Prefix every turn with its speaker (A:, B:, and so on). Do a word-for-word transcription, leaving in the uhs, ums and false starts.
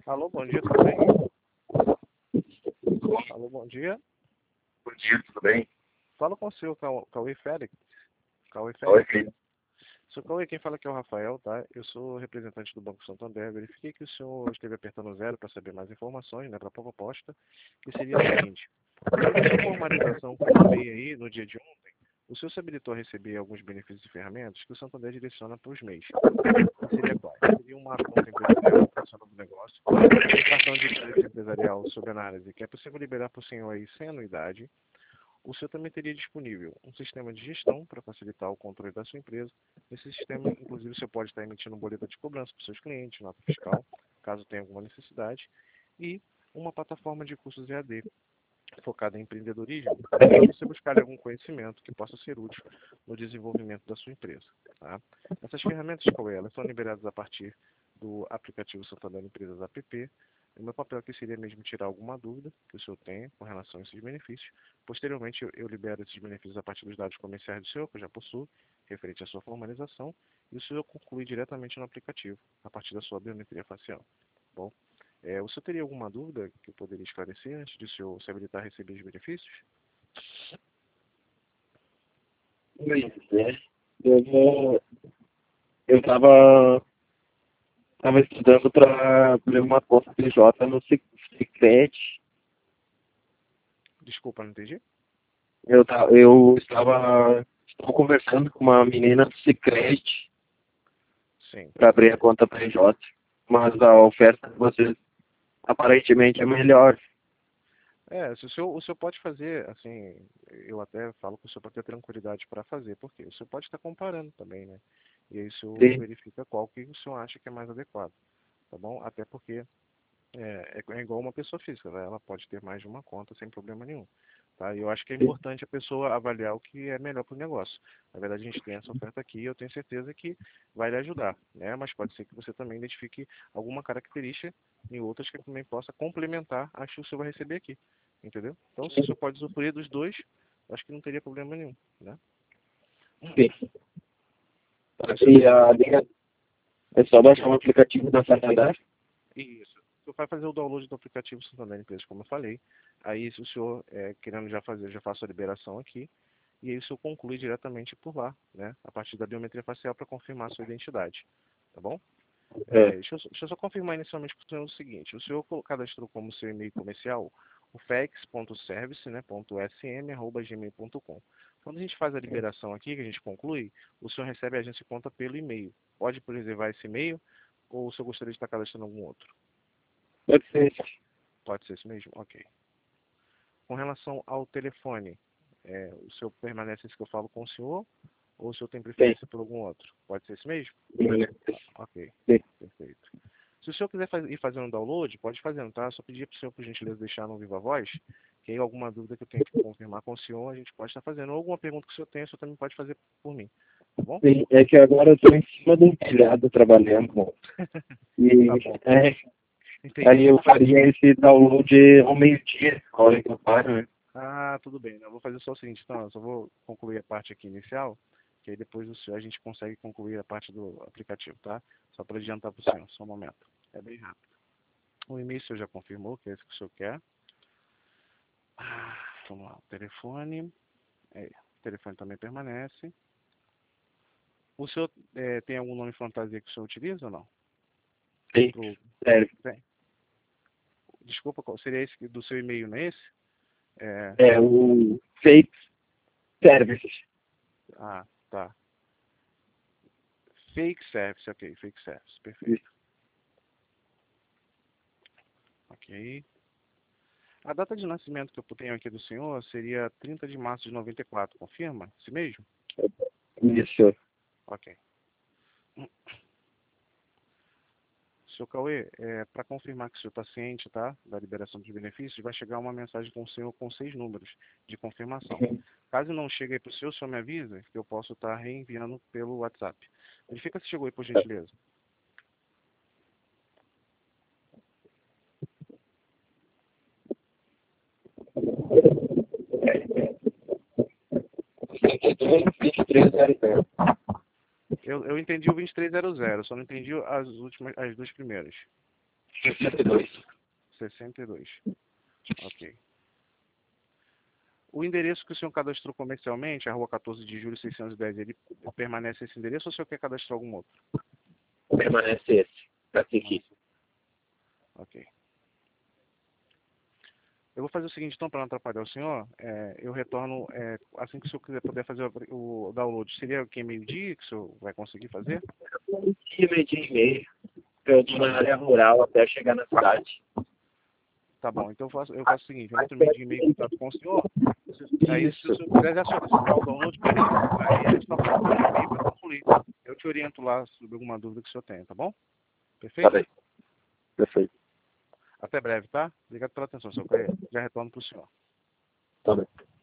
A: Alô, bom dia, tudo bem? Alô, bom dia.
B: Bom dia, tudo bem?
A: Fala com o senhor Cau- Cauê Félix. Cauê
B: Oi,
A: Félix.
B: filho.
A: Senhor Cauê, quem fala aqui é o Rafael, tá? Eu sou representante do Banco Santander. Verifiquei que o senhor esteve apertando zero para saber mais informações, né, para a proposta, que seria a seguinte. Pela sua formalização por e-mail aí, no dia de ontem, o senhor se habilitou a receber alguns benefícios e ferramentas que o Santander direciona para os meios. Que seria qual? Seria uma conta empresarial para o seu novo negócio, um cartão de crédito empresarial sob análise, que é possível liberar para o senhor aí sem anuidade. O senhor também teria disponível um sistema de gestão para facilitar o controle da sua empresa. Nesse sistema, inclusive, o senhor pode estar emitindo boleta de cobrança para os seus clientes, nota fiscal, caso tenha alguma necessidade, e uma plataforma de cursos E A D focada em empreendedorismo, para você buscar algum conhecimento que possa ser útil no desenvolvimento da sua empresa. Tá? Essas ferramentas, qual é? Elas são liberadas a partir do aplicativo Santander Empresas App. O meu papel aqui seria mesmo tirar alguma dúvida que o senhor tenha com relação a esses benefícios. Posteriormente, eu, eu libero esses benefícios a partir dos dados comerciais do senhor, que eu já possuo, referente à sua formalização, e o senhor conclui diretamente no aplicativo, a partir da sua biometria facial. Bom, é, o senhor teria alguma dúvida que eu poderia esclarecer antes de o senhor se habilitar a receber os benefícios?
B: Oi, né? Eu vou. Eu tava, tava estudando para abrir uma conta P J no Sicredi.
A: Desculpa, não entendi?
B: Eu, ta- eu estava, estava conversando com uma menina do Sicredi
A: Sim.
B: para abrir a conta P J, mas a oferta de vocês aparentemente é melhor.
A: É, se o senhor, o senhor pode fazer, assim, eu até falo que o senhor pode ter tranquilidade para fazer, porque o senhor pode estar comparando também, né? E aí o senhor
B: Sim,
A: verifica qual que o senhor acha que é mais adequado, tá bom? Até porque é, é é igual uma pessoa física, né? Ela pode ter mais de uma conta sem problema nenhum, tá? E eu acho que é
B: sim,
A: importante a pessoa avaliar o que é melhor para o negócio. Na verdade, a gente tem essa oferta aqui e eu tenho certeza que vai lhe ajudar, né? Mas pode ser que você também identifique alguma característica em outras que também possa complementar as que o senhor vai receber aqui, entendeu? Então, se o senhor pode usufruir dos dois, eu acho que não teria problema nenhum, né?
B: sim.
A: O senhor
B: E
A: tem
B: a
A: interesse?
B: linha é só baixar o aplicativo da Santander?
A: Isso. O senhor vai fazer o download do aplicativo Santander Empresas, como eu falei. Aí, se o senhor é, querendo já fazer, eu já faço a liberação aqui. E aí o senhor conclui diretamente por lá, né? A partir da biometria facial para confirmar a sua identidade. Tá bom? É,
B: É,
A: deixa, eu, deixa eu só confirmar inicialmente para o senhor o seguinte. O senhor colo- cadastrou como seu e-mail comercial o fex.service, né, ponto sm, arroba gmail ponto com. Quando a gente faz a liberação aqui, que a gente conclui, o senhor recebe a agência de conta pelo e-mail. Pode preservar esse e-mail ou o senhor gostaria de estar cadastrando algum outro?
B: pode ser.
A: Pode ser esse mesmo? Ok. Com relação ao telefone, é, o senhor permanece esse que eu falo com o senhor ou o senhor tem
B: Sim,
A: preferência por algum outro? Pode ser esse mesmo?
B: sim.
A: Ok,
B: Sim.
A: perfeito. Se o senhor quiser faz- ir fazendo download, pode fazendo, tá? Só pedir para o senhor, por gentileza, deixar no Viva Voz, que aí alguma dúvida que eu tenho que confirmar com o senhor, a gente pode estar fazendo. Ou alguma pergunta que o senhor tenha, o senhor também pode fazer por mim, tá bom?
B: Sim, é que agora eu estou em cima de um telhado trabalhando. E
A: Tá bom,
B: é,
A: entendi.
B: aí
A: Eu
B: eu
A: vou fazer...
B: faria esse download ao meio-dia, a hora que eu paro, né?
A: Ah, tudo bem. Eu vou fazer só o seguinte, então, eu só vou concluir a parte aqui inicial, que aí depois o senhor, a gente consegue concluir a parte do aplicativo, tá? Só para adiantar para o senhor, só um momento. É bem rápido. O e-mail o senhor já confirmou, que é esse que o senhor quer. Ah, vamos lá, o telefone. É, o telefone também permanece. O senhor é, tem algum nome fantasia que o senhor utiliza ou não?
B: Sim,
A: Pro...
B: sério.
A: Tem. Desculpa, qual seria esse do seu e-mail, não é esse? É...
B: É o Fake Services.
A: Ah, tá. Fake service, ok, fake service, perfeito.
B: Isso.
A: Ok. A data de nascimento que eu tenho aqui do senhor seria trinta de março de noventa e quatro, confirma? Esse mesmo?
B: Isso.
A: Ok. Senhor Cauê, é, para confirmar que o senhor está ciente, tá, da liberação dos benefícios, vai chegar uma mensagem com o senhor com seis números de confirmação. Caso não chegue aí para o senhor, o senhor me avisa que eu posso estar reenviando pelo WhatsApp. Verifica se chegou aí, por gentileza.
B: vinte e três zero zero.
A: Eu, eu entendi o vinte e três zero zero, só não entendi as últimas, as duas primeiras.
B: sessenta e dois.
A: sessenta e dois. Ok. O endereço que o senhor cadastrou comercialmente, a rua quatorze de julho, seiscentos e dez, ele permanece esse endereço ou o senhor quer cadastrar algum outro?
B: Permanece esse, para seguir.
A: Ok. Eu vou fazer o seguinte, então, para não atrapalhar o senhor, é, eu retorno, é, assim que o senhor quiser poder fazer o, o download, seria o que, meio-dia que o senhor vai conseguir fazer?
B: Dia, meio dia e meio. Eu estou na área rural até chegar na cidade.
A: Tá bom, então eu faço, eu faço o seguinte, eu entro meio dia e meio em contato com o senhor, aí se o senhor quiser já solicitar o download, beleza. Aí a gente está falando de e-mail para concluir. Eu te oriento lá sobre alguma dúvida que o senhor tenha, tá bom? Perfeito?
B: Tá bem. Perfeito.
A: Até breve, tá? Obrigado pela atenção, senhor Correia. Já retorno para o senhor.
B: Tá bem.